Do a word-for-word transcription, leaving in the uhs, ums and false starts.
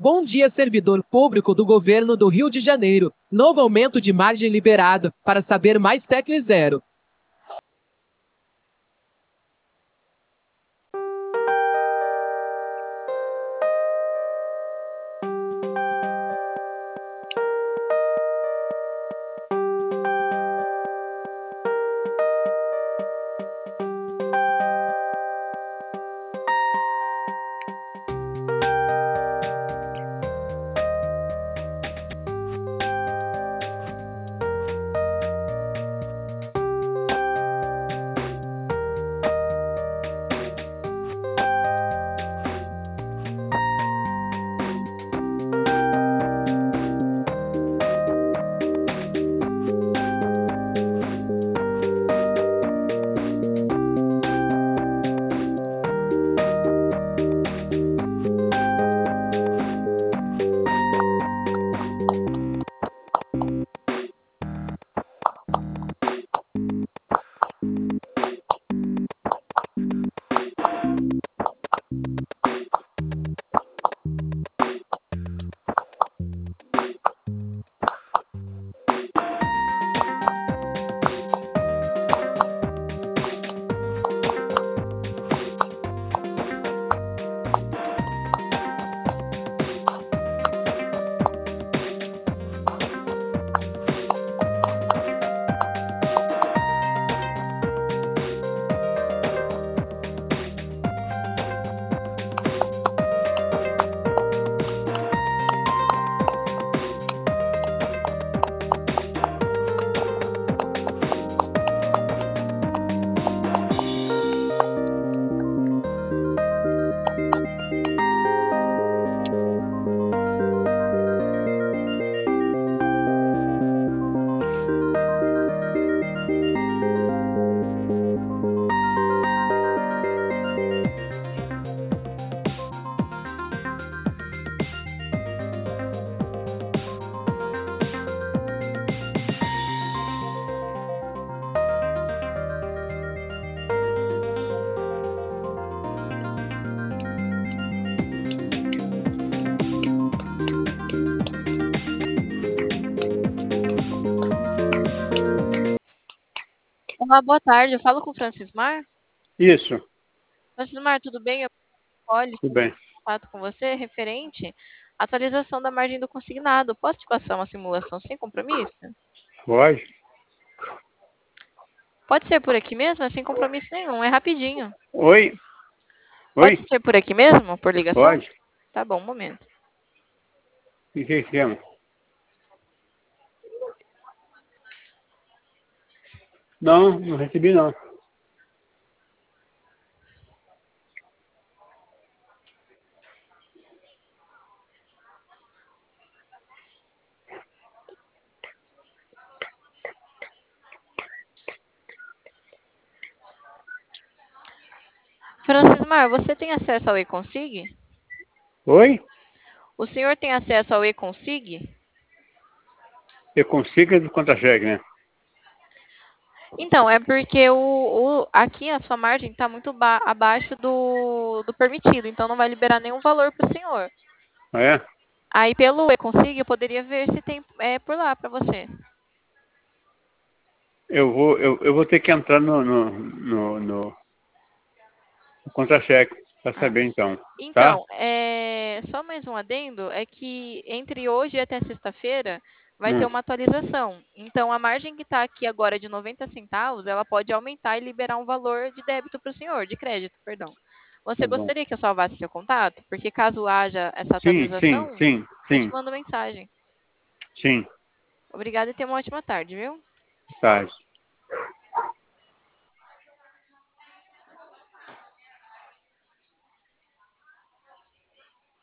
Bom dia, servidor público do governo do Rio de Janeiro. Novo aumento de margem liberado. Para saber mais, tecle zero. Olá, boa tarde. Eu falo com o Francismar. Isso, Francismar, tudo bem? Eu olho tudo bem. contato com você referente à atualização da margem do consignado. Posso te passar uma simulação sem compromisso? Pode? Pode ser por aqui mesmo, é sem compromisso nenhum, é rapidinho. Oi? Pode Oi? ser por aqui mesmo, por ligação? Pode? Tá bom, um momento. O que que chama? Não, não recebi não. Francismar, você tem acesso ao eConsig? Oi? O senhor tem acesso ao eConsig? Eu consigo do contra-cheque, né? Então, é porque o, o- aqui a sua margem está muito ba- abaixo do, do permitido, então não vai liberar nenhum valor para o senhor. Ah, é? Aí pelo eConsig eu poderia ver se tem é, por lá para você. Eu vou, eu, eu vou ter que entrar no, no, no, no, no contra-cheque para Ah, saber então, tá? então, é, só mais um adendo, é que entre hoje e até sexta-feira vai ter Hum, uma atualização. Então, a margem que está aqui agora de noventa centavos, ela pode aumentar e liberar um valor de débito para o senhor, de crédito, perdão. Você tá bom. gostaria que eu salvasse seu contato? Porque caso haja essa Sim, sim, atualização, sim, eu te sim, mando mensagem. sim, Obrigada e tenha uma ótima tarde, viu? tá.